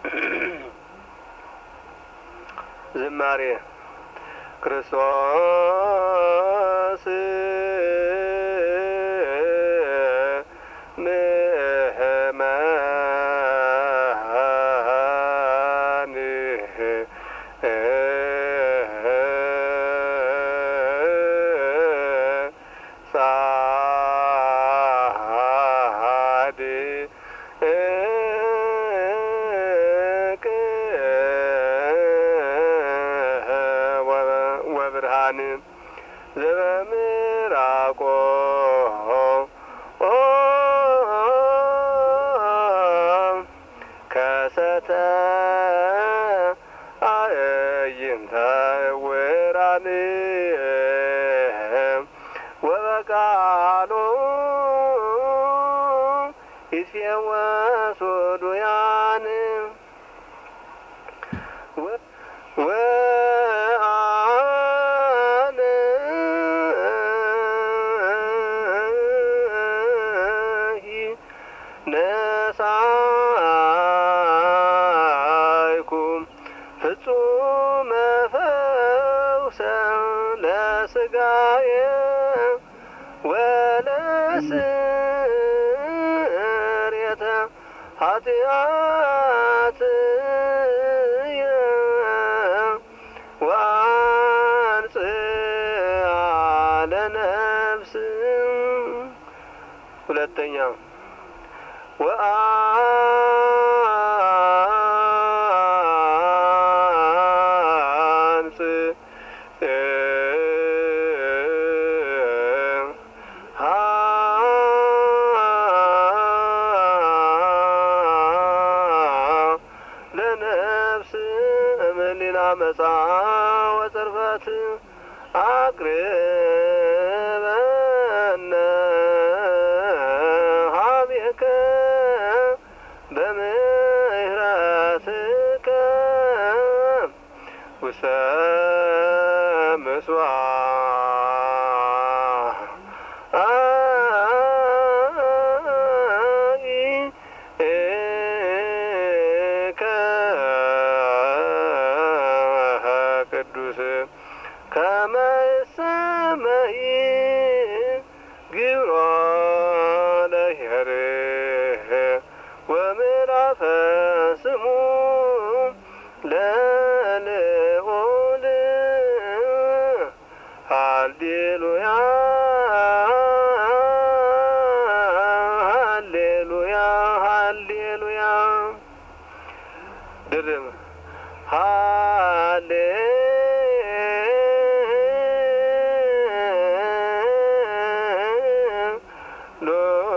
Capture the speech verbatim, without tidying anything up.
ዝማሬ ክርስቶስ ዘበምራቆ ከሰተ አዕይንተ ዕውራን ወበቃሉ ይሴወሱ ዱያን ነሳይኩም ፍጹመ ፈውሰ ለሥጋየ ወለስርየተ ኃጢአትየ ወአንጽአ ለነፍስ ሁለተኛ ወአንጽ ለነፍስ እምሊና መጻ ወጽርፈት አቅርበነ ሀቤከ በምህረትከ ውስተ ምስዋዕከ ቅዱስ ከመ ይሰመይ ግብሮ ለኄር ወምዕራፈ ስሙ ለልዑል ሃሌሉያ ሃሌሉያ ሃሌሉያ ድርም ሃሌ ሎ